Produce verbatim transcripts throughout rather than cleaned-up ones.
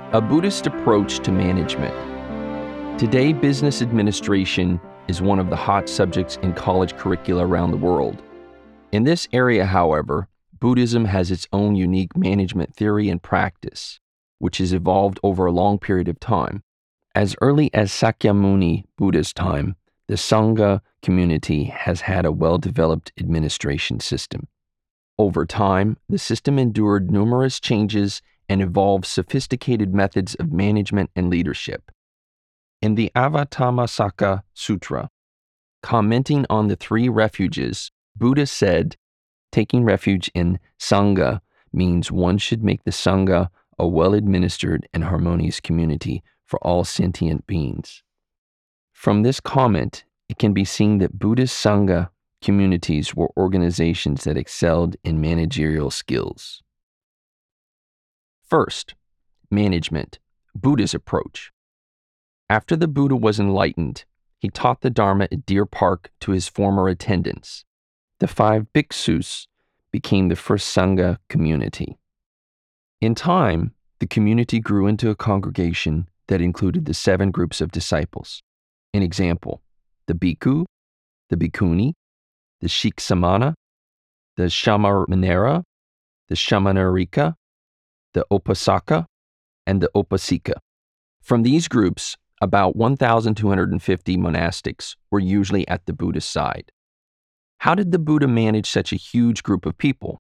A Buddhist approach to management. Today, business administration is one of the hot subjects in college curricula around the world. In this area, however, Buddhism has its own unique management theory and practice, which has evolved over a long period of time. As early as Sakyamuni Buddha's time, the Sangha community has had a well-developed administration system. Over time, the system endured numerous changes and evolved sophisticated methods of management and leadership. In the Avatammasaka Sutra, commenting on the three refuges, Buddha said, taking refuge in Sangha means one should make the Sangha a well-administered and harmonious community for all sentient beings. From this comment, it can be seen that Buddhist Sangha communities were organizations that excelled in managerial skills. First, management, Buddha's approach. After the Buddha was enlightened, he taught the Dharma at Deer Park to his former attendants. The five bhikshus became the first Sangha community. In time, the community grew into a congregation that included the seven groups of disciples. An example, the bhikkhu, the bhikkhuni, the shiksamana, the shamamanera, the shamanarika, the upasaka, and the upasika. From these groups, about one thousand two hundred fifty monastics were usually at the Buddha's side. How did the Buddha manage such a huge group of people?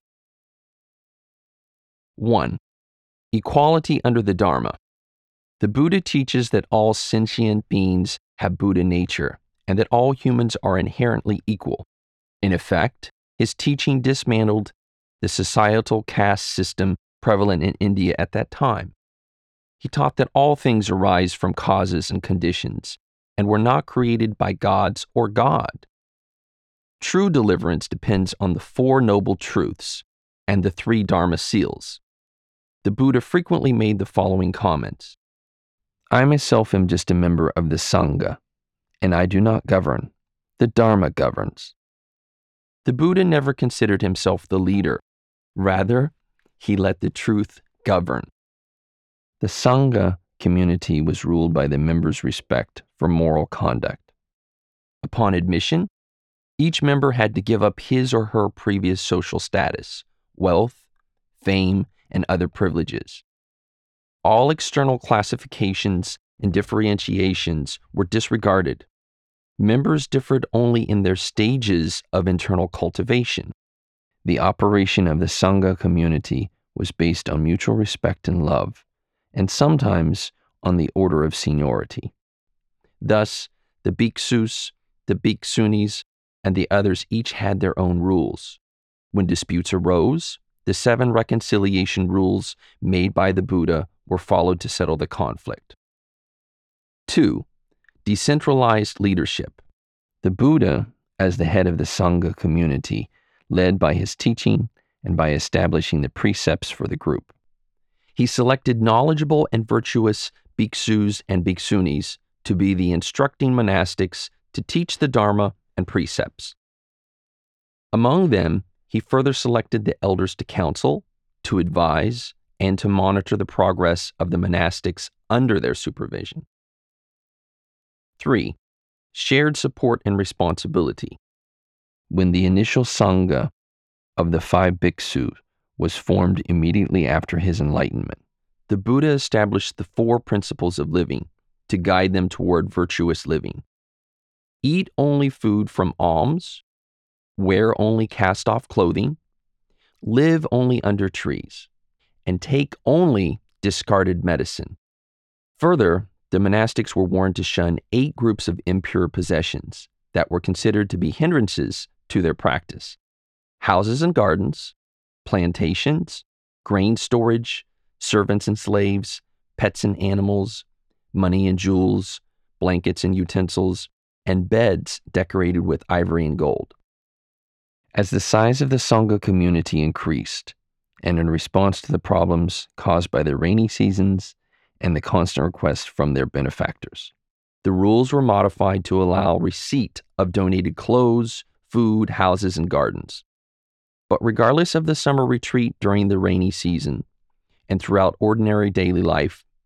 one. Equality under the Dharma. The Buddha teaches that all sentient beings have Buddha nature and that all humans are inherently equal. In effect, his teaching dismantled the societal caste system prevalent in India at that time. He taught that all things arise from causes and conditions and were not created by gods or God. True deliverance depends on the Four Noble Truths and the three Dharma seals. The Buddha frequently made the following comments. I myself am just a member of the Sangha, and I do not govern. The Dharma governs. The Buddha never considered himself the leader. Rather, he let the truth govern. The Sangha community was ruled by the members' respect for moral conduct. Upon admission, each member had to give up his or her previous social status, wealth, fame, and other privileges. All external classifications and differentiations were disregarded. Members differed only in their stages of internal cultivation. The operation of the Sangha community was based on mutual respect and love, and sometimes on the order of seniority. Thus, the bhikshus, the bhikshunis, and the others each had their own rules. When disputes arose, the seven reconciliation rules made by the Buddha were followed to settle the conflict. two. Decentralized leadership. The Buddha, as the head of the Sangha community, led by his teaching and by establishing the precepts for the group. He selected knowledgeable and virtuous bhikshus and bhikshunis to be the instructing monastics to teach the Dharma and precepts. Among them, he further selected the elders to counsel, to advise, and to monitor the progress of the monastics under their supervision. three. Shared support and responsibility. When the initial Sangha of the five bhikshus was formed immediately after his enlightenment, the Buddha established the four principles of living to guide them toward virtuous living. Eat only food from alms, wear only cast-off clothing, live only under trees, and take only discarded medicine. Further, the monastics were warned to shun eight groups of impure possessions that were considered to be hindrances to their practice: houses and gardens, plantations, grain storage, servants and slaves, pets and animals, money and jewels, blankets and utensils, and beds decorated with ivory and gold. As the size of the Sangha community increased, and in response to the problems caused by the rainy seasons and the constant requests from their benefactors, the rules were modified to allow receipt of donated clothes, food, houses, and gardens. But regardless of the summer retreat during the rainy season, and throughout ordinary daily life,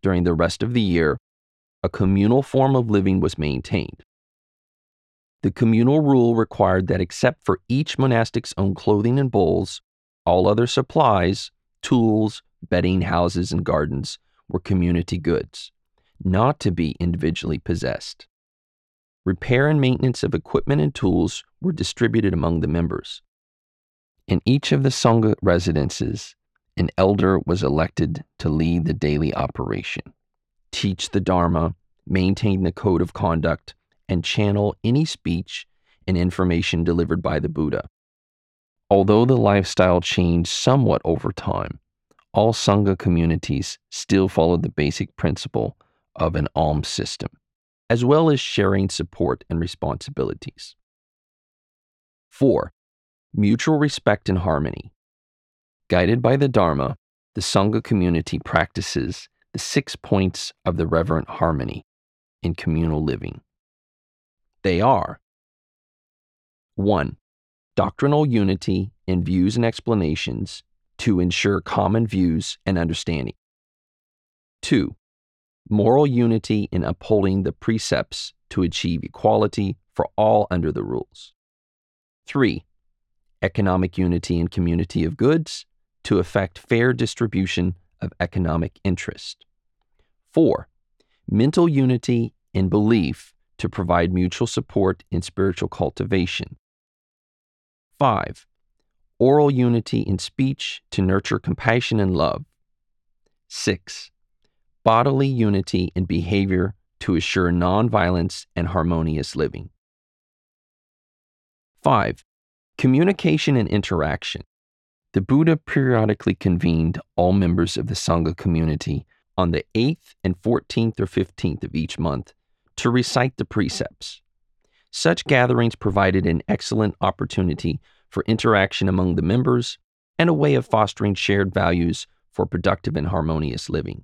during the rest of the year, a communal form of living was maintained. The communal rule required that except for each monastic's own clothing and bowls, all other supplies, tools, bedding, houses, and gardens were community goods, not to be individually possessed. Repair and maintenance of equipment and tools were distributed among the members. In each of the Sangha residences, an elder was elected to lead the daily operation, teach the Dharma, maintain the code of conduct, and channel any speech and information delivered by the Buddha. Although the lifestyle changed somewhat over time, all Sangha communities still followed the basic principle of an alms system, as well as sharing support and responsibilities. Four, mutual respect and harmony. Guided by the Dharma, the Sangha community practices the six points of the reverent harmony in communal living. They are: one. Doctrinal unity in views and explanations to ensure common views and understanding. Two. Moral unity in upholding the precepts to achieve equality for all under the rules. Three. Economic unity in community of goods to effect fair distribution of economic interest. Four. Mental unity in belief to provide mutual support in spiritual cultivation. Five. Oral unity in speech to nurture compassion and love. Six. Bodily unity in behavior to assure nonviolence and harmonious living. Five. Communication and interaction. The Buddha periodically convened all members of the Sangha community on the eighth and fourteenth or fifteenth of each month to recite the precepts. Such gatherings provided an excellent opportunity for interaction among the members and a way of fostering shared values for productive and harmonious living.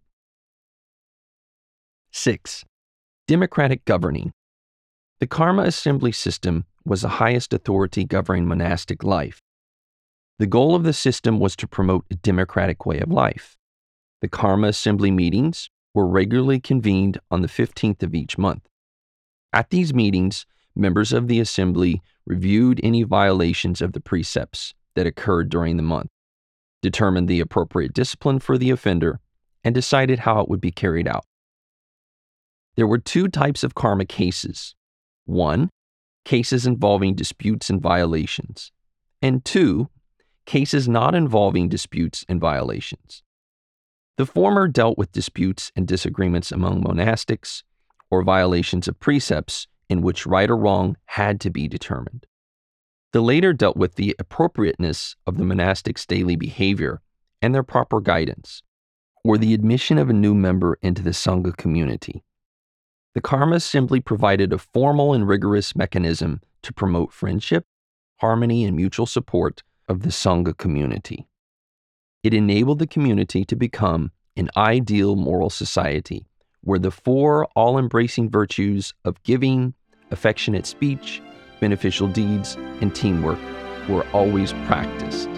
Six. Democratic governing. The Karma assembly system was the highest authority governing monastic life. The goal of the system was to promote a democratic way of life. The Karma assembly meetings were regularly convened on the fifteenth of each month. At these meetings, members of the assembly reviewed any violations of the precepts that occurred during the month, determined the appropriate discipline for the offender, and decided how it would be carried out. There were two types of karma cases. One, cases involving disputes and violations. And two, cases not involving disputes and violations. The former dealt with disputes and disagreements among monastics or violations of precepts in which right or wrong had to be determined. The later dealt with the appropriateness of the monastics' daily behavior and their proper guidance, or the admission of a new member into the Sangha community. The Karma simply provided a formal and rigorous mechanism to promote friendship, harmony, and mutual support of the Sangha community. It enabled the community to become an ideal moral society where the four all-embracing virtues of giving, affectionate speech, beneficial deeds, and teamwork were always practiced.